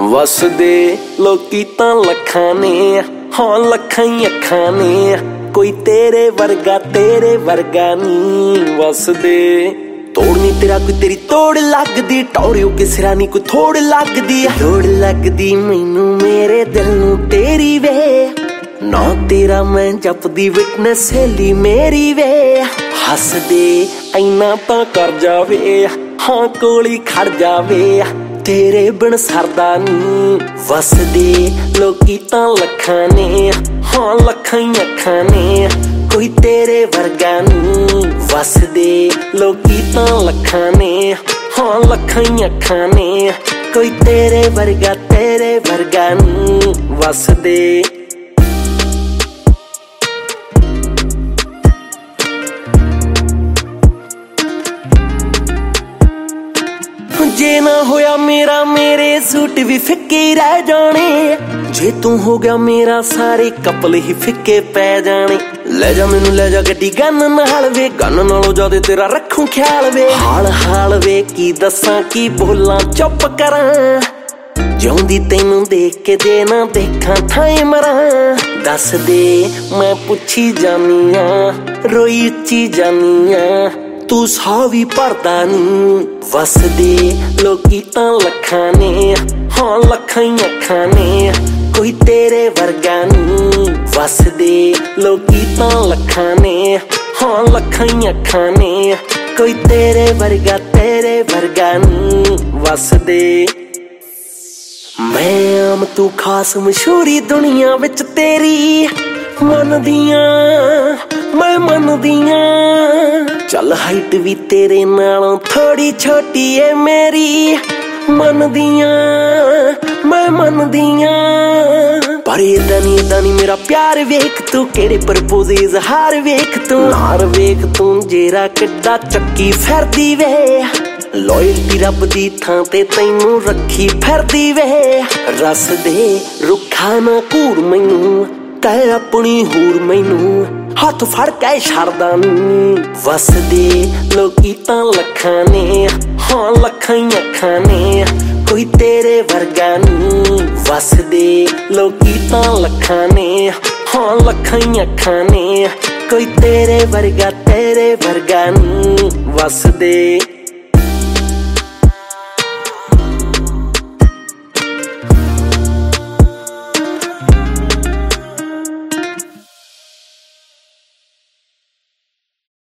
ਵਸਦੇ ਲੋਕੀ ਤਾਂ ਲੱਖਾਂ ਨੇ, ਹਾਂ ਲੱਖਾਂ ਹੀ ਅੱਖਾਂ ਨੇ, ਕੋਈ ਤੇਰੇ ਵਰਗਾ ਨੀ ਵਸਦੇ। ਤੋੜ ਨੀ ਤੇਰਾ ਕੋਈ ਤੇਰੀ ਤੋੜ ਲੱਗਦੀ, ਟੌਰਿਓ ਕਿਸਰਾ ਨੀ ਕੋਈ ਥੋੜ ਲੱਗਦੀ, ਲੋੜ ਲੱਗਦੀ ਮੈਨੂੰ ਮੇਰੇ ਦਿਲ ਨੂੰ ਤੇਰੀ ਵੇ, ਨਾ ਤੇਰਾ ਮੈਂ ਜਪਦੀ ਵਿਟਨੈਸ ਸਹੇਲੀ ਮੇਰੀ ਵੇ। ਹੱਸਦੇ ਐਨਾ ਤਾਂ ਕਰ ਜਾਵੇ, ਹਾਂ ਕੋਲੀ ਖੜ ਜਾਵੇ, ਤੇਰੇ ਬਿਨ ਸਰਦਾ ਨੀ ਵਸਦੇ ਲੋਕੀ ਤਾਂ ਲੱਖਾਂ ਨੇ, ਹਾਂ ਲੱਖਾਂ ਹੀ ਅੱਖਾਂ ਨੇ, ਕੋਈ ਤੇਰੇ ਵਰਗਾ ਨੀ ਵਸਦੇ ਲੋਕੀ ਤਾਂ ਲੱਖਾਂ ਨੇ, ਹਾਂ ਲੱਖਾਂ ਹੀ ਅੱਖਾਂ ਨੇ, ਕੋਈ ਤੇਰੇ ਵਰਗਾ ਨੀ ਵਸਦੇ। ਜੇ ਨਾ ਹੋਇਆ ਮੇਰਾ ਮੇਰੇ ਸੂਟ ਵੀ ਫਿੱਕੇ ਰਹਿ ਜਾਣੇ, ਜੇ ਤੂੰ ਹੋ ਗਿਆ ਮੇਰਾ ਸਾਰੇ ਕਪਲ ਹੀ ਫਿੱਕੇ ਪੈ ਜਾਣੇ। ਲੈ ਜਾ ਮੈਨੂੰ ਲੈ ਜਾ ਗੱਡੀ ਗੰਨ ਨਾਲ ਵੇ, ਗੰਨ ਨਾਲੋਂ ਜ਼ਿਆਦਾ ਤੇਰਾ ਰੱਖੂ ਖਿਆਲ ਵੇ। ਹਾਲ ਵੇ ਕੀ ਦੱਸਾਂ ਕੀ ਬੋਲਾਂ ਚੁੱਪ ਕਰਾਂ, ਜਿਉਂਦੀ ਤੈਨੂੰ ਦੇਖ ਕੇ ਜੇ ਨਾ ਦੇਖਾਂ ਥਾਂ ਮਰਾਂ। ਦੱਸ ਦੇ ਮੈਂ ਪੁੱਛੀ ਜਾਨੀ ਆ, ਰੋਈ ਉੱਚੀ ਜਾਨੀ ਆ, ਤੂੰ ਸਾਹ ਵੀ ਭਰਦਾ ਨੀ ਵਸਦੇ ਲੋਕੀ ਤਾਂ ਲੱਖਾਂ ਨੇ, ਹਾਂ ਲੱਖਾਂ ਹੀ ਅੱਖਾਂ ਨੇ, ਕੋਈ ਤੇਰੇ ਵਰਗਾ ਨੀ ਵਸਦੇ ਲੋਕੀ ਤਾਂ ਲੱਖਾਂ ਨੇ, ਹਾਂ ਲੱਖਾਂ ਹੀ ਅੱਖਾਂ ਨੇ, ਕੋਈ ਤੇਰੇ ਵਰਗਾ ਨੀ ਵਸਦੇ। ਮੈਂ ਆਮ ਤੂੰ ਖਾਸ ਮਸ਼ਹੂਰੀ ਦੁਨੀਆ ਵਿੱਚ ਤੇਰੀ, ਮੰਨਦੀਆਂ ਮੈਂ ਮੰਨਦੀਆਂ, ਚੱਲ ਹਾਈਟ ਵੀ ਤੇਰੇ ਨਾਲੋਂ ਥੋੜੀ ਛੋਟੀ ਏ ਮੇਰੀ, ਮੰਨਦੀਆਂ ਮੈਂ ਮੰਨਦੀਆਂ। ਪਰ ਏਦਾਂ ਨੀ ਮੇਰਾ ਪਿਆਰ ਵੇਖ ਤੂੰ, ਕਿਹੜੇ ਪ੍ਰਪੋਜ਼ ਇਜ਼ਹਾਰ ਵੇਖ ਤੂੰ, ਨਾਰ ਵੇਖ ਤੂੰ ਜੇਰਾ ਕਿੱਡਾ ਚੱਕੀ ਫਿਰਦੀ ਵੇ, ਲੋਇਲਟੀ ਰੱਬ ਦੀ ਥਾਂ ਤੇ ਤੈਨੂੰ ਰੱਖੀ ਫਿਰਦੀ ਵੇ। ਰਸ ਦੇ ਰੁੱਖਾ ਨਾ ਘੂਰ ਮੈਨੂੰ, ਕਹਿ ਆਪਣੀ ਹੂਰ ਮੈਨੂੰ, ਹੱਥ ਫੜ ਕੇ ਛੱਡਦਾ ਨੀ ਵਸਦੇ ਲੋਕੀ ਤਾਂ ਲੱਖਾਂ ਨੇ, ਹਾਂ ਲੱਖਾਂ ਹੀ ਅੱਖਾਂ ਨੇ, ਕੋਈ ਤੇਰੇ ਵਰਗਾ ਨੀ ਵਸਦੇ ਲੋਕੀ ਤਾਂ ਲੱਖਾਂ ਨੇ, ਹਾਂ ਲੱਖਾਂ ਹੀ ਅੱਖਾਂ ਨੇ, ਕੋਈ ਤੇਰੇ ਵਰਗਾ ਨੀ ਵਸਦੇ।